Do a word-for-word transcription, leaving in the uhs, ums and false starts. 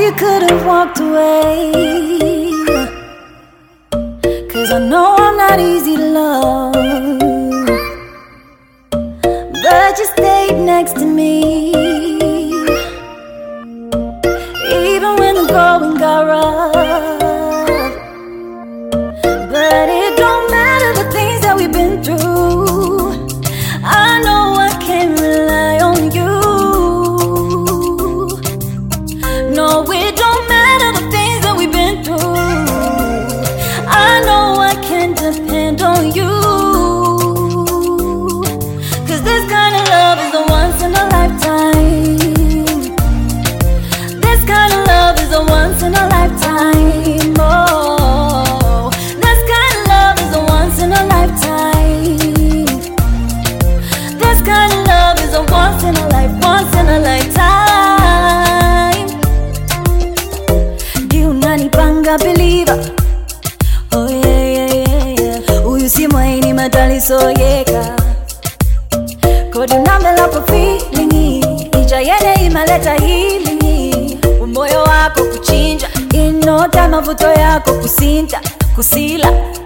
you could have walked away, 'cause I know I'm not easy to love, but you stayed next to me, even when the going got rough. But it don't matter the things that we've been through, I know I can rely on you. No, it don't matter the things that we've been through, I know I can depend on you. 'Cause this kind of love is a once in a lifetime. This kind of love is a once in a lifetime. Oh, this kind of love is a once in a lifetime. This kind of love is a once in a life, once in a lifetime. Di unanipanga believer. Oh yeah yeah yeah yeah. Uyu si mwaini matali soyeka. Kodi unambela kwa feelingi, ija yene imaleta healingi. Umoyo wako kuchinja, inota mavuto yako kusinta, kusila.